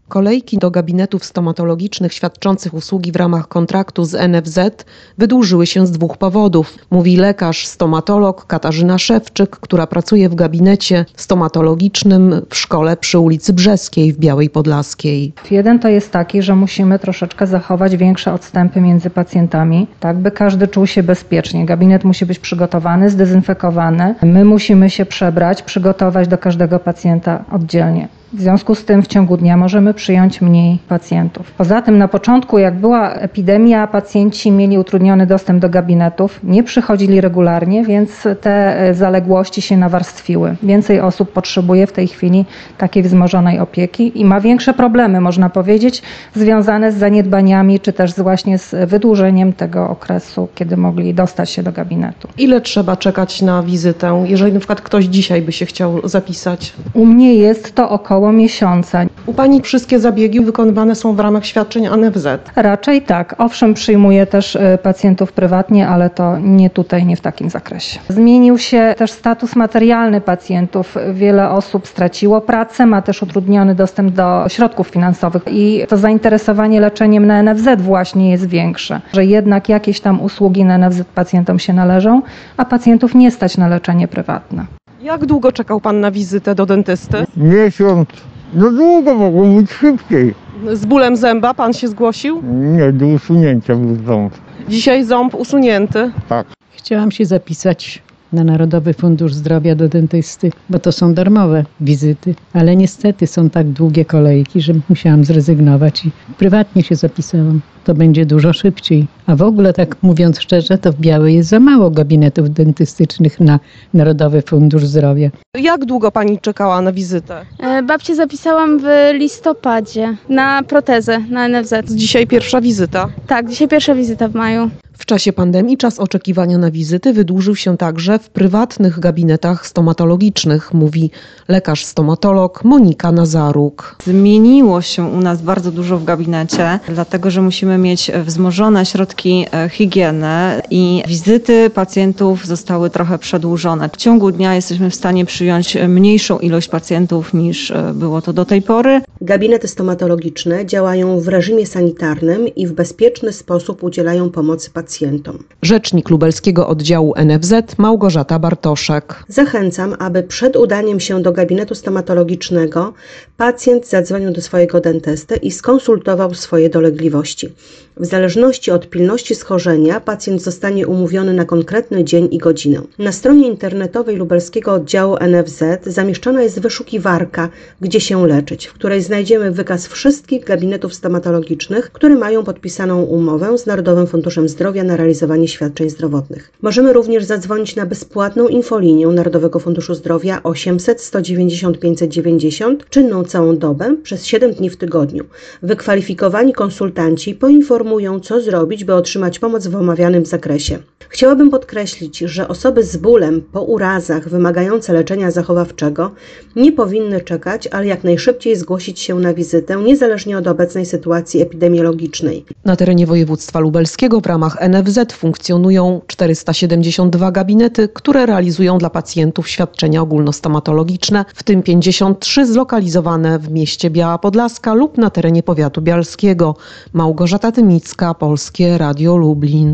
Kolejki do gabinetów stomatologicznych świadczących usługi w ramach kontraktu z NFZ wydłużyły się z 2 powodów, mówi lekarz stomatolog Katarzyna Szewczyk, która pracuje w gabinecie stomatologicznym w szkole przy ulicy Brzeskiej w Białej Podlaskiej. Jeden to jest taki, że musimy troszeczkę zachować większe odstępy między pacjentami, tak by każdy czuł się bezpiecznie. Gabinet musi być przygotowany, zdezynfekowany. My musimy się przebrać, przygotować do każdego pacjenta oddzielnie. W związku z tym w ciągu dnia możemy przyjąć mniej pacjentów. Poza tym na początku, jak była epidemia, pacjenci mieli utrudniony dostęp do gabinetów, nie przychodzili regularnie, więc te zaległości się nawarstwiły. Więcej osób potrzebuje w tej chwili takiej wzmożonej opieki i ma większe problemy, można powiedzieć, związane z zaniedbaniami, czy też właśnie z wydłużeniem tego okresu, kiedy mogli dostać się do gabinetu. Ile trzeba czekać na wizytę, jeżeli na przykład ktoś dzisiaj by się chciał zapisać? U mnie jest to około miesiąca. U Pani wszystkie zabiegi wykonywane są w ramach świadczeń NFZ? Raczej tak. Owszem, przyjmuję też pacjentów prywatnie, ale to nie tutaj, nie w takim zakresie. Zmienił się też status materialny pacjentów. Wiele osób straciło pracę, ma też utrudniony dostęp do środków finansowych i to zainteresowanie leczeniem na NFZ właśnie jest większe, że jednak jakieś tam usługi na NFZ pacjentom się należą, a pacjentów nie stać na leczenie prywatne. Jak długo czekał Pan na wizytę do dentysty? Miesiąc. No długo, mogło być szybciej. Z bólem zęba Pan się zgłosił? Nie, do usunięcia był ząb. Dzisiaj ząb usunięty. Tak. Chciałam się zapisać na Narodowy Fundusz Zdrowia do dentysty, bo to są darmowe wizyty, ale niestety są tak długie kolejki, że musiałam zrezygnować i prywatnie się zapisałam. To będzie dużo szybciej. A w ogóle, tak mówiąc szczerze, to w Białej jest za mało gabinetów dentystycznych na Narodowy Fundusz Zdrowia. Jak długo Pani czekała na wizytę? Babcię zapisałam w listopadzie na protezę na NFZ. Dzisiaj pierwsza wizyta. Tak, dzisiaj pierwsza wizyta w maju. W czasie pandemii czas oczekiwania na wizyty wydłużył się także w prywatnych gabinetach stomatologicznych, mówi lekarz stomatolog Monika Nazaruk. Zmieniło się u nas bardzo dużo w gabinecie, dlatego że musimy mieć wzmożone środki higieny i wizyty pacjentów zostały trochę przedłużone. W ciągu dnia jesteśmy w stanie przyjąć mniejszą ilość pacjentów niż było to do tej pory. Gabinety stomatologiczne działają w reżimie sanitarnym i w bezpieczny sposób udzielają pomocy pacjentom. Rzecznik lubelskiego oddziału NFZ Małgorzata Bartoszek. Zachęcam, aby przed udaniem się do gabinetu stomatologicznego pacjent zadzwonił do swojego dentysty i skonsultował swoje dolegliwości. W zależności od pilności schorzenia pacjent zostanie umówiony na konkretny dzień i godzinę. Na stronie internetowej lubelskiego oddziału NFZ zamieszczona jest wyszukiwarka Gdzie się leczyć, w której znajdziemy wykaz wszystkich gabinetów stomatologicznych, które mają podpisaną umowę z Narodowym Funduszem Zdrowia na realizowanie świadczeń zdrowotnych. Możemy również zadzwonić na bezpłatną infolinię Narodowego Funduszu Zdrowia 800 190 590, czynną całą dobę przez 7 dni w tygodniu. Wykwalifikowani konsultanci poinformują, co zrobić, by otrzymać pomoc w omawianym zakresie. Chciałabym podkreślić, że osoby z bólem po urazach wymagające leczenia zachowawczego nie powinny czekać, ale jak najszybciej zgłosić się na wizytę, niezależnie od obecnej sytuacji epidemiologicznej. Na terenie województwa lubelskiego w ramach NFZ funkcjonują 472 gabinety, które realizują dla pacjentów świadczenia ogólnostomatologiczne, w tym 53 zlokalizowane w mieście Biała Podlaska lub na terenie powiatu bialskiego. Małgorzata Tymicka, Polskie Radio Lublin.